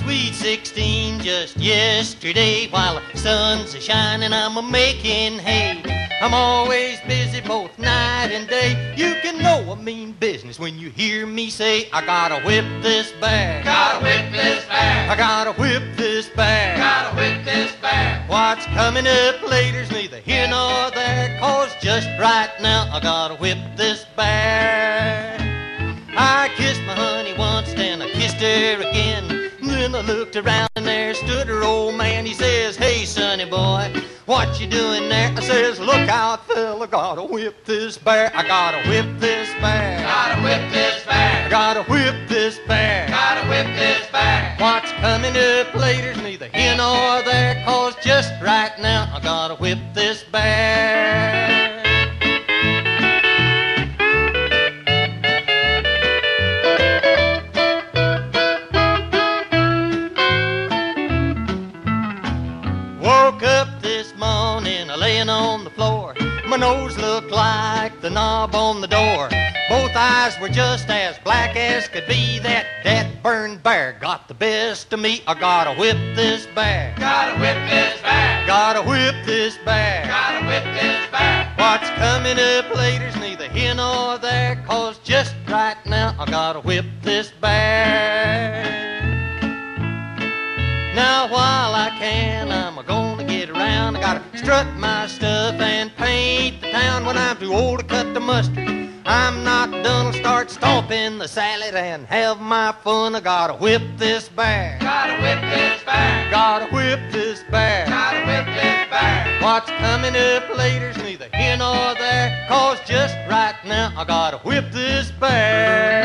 Sweet 16 just yesterday, while the sun's a-shining, I'm a-making hay. I'm always busy both night and day. You can know I mean business when you hear me say, I gotta whip this bag. Gotta whip this bag. I gotta whip this bag. Gotta whip this bag. What's coming up later's neither here nor there, 'cause just right now I gotta whip this bag. I kissed my honey once, then I kissed her again. Then I looked around and there stood her old man. He says, hey, sonny boy, what you doing there? I says, look out, fella, I gotta whip this bear. I gotta whip this bag. Gotta whip this I bag. gotta whip this bag. Gotta whip this bag. What's coming up later's neither here nor there, 'cause just right now I gotta whip this bag. Woke up this morning laying on the floor. My nose looked like the knob on the door. Both eyes were just as black as could be. That burned bear got the best of me. I gotta whip this bag. Gotta whip this bag. Gotta whip this bag. Gotta whip this bag. What's coming up later's neither here nor there, 'cause just right now I gotta whip this bag. Now while I can, I'm gonna get around. I gotta strut my stuff and paint the town. When I'm too old to cut the mustard, I'm not done. I'll start stomping the salad and have my fun. I gotta whip this bag. Gotta whip this bag. Gotta whip this bag. Gotta whip this bag. What's coming up later's neither here nor there, 'cause just right now I gotta whip this bag.